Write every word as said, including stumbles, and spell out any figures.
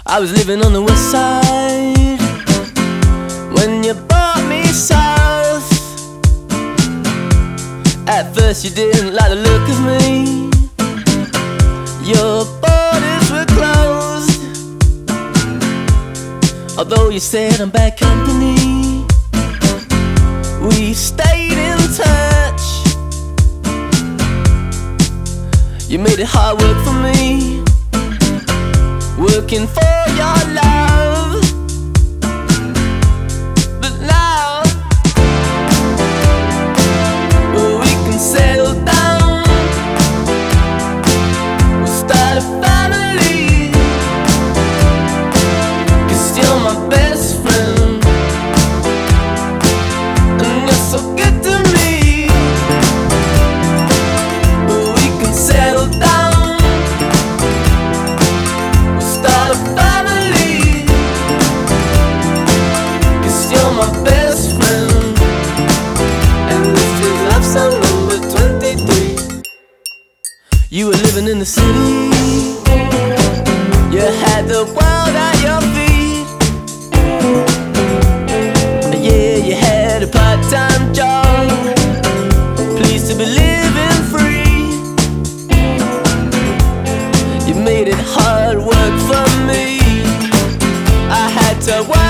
I was living on the west side when you brought me south. At first you didn't like the look of me. Your borders were closed, although you said I'm bad company. We stayed in touch. You made it hard work for me, working for your love. But now we can settle down, we'll start a family, 'cause you're my best friend, and you're so good to me. We can settle down, we'll start a family, 'cause you're my best friend. And this is love song number twenty-three. You were living in the city, you had the world at your feet. Yeah, you had a part-time job, pleased to be living free. You made it hard work for me, I had to work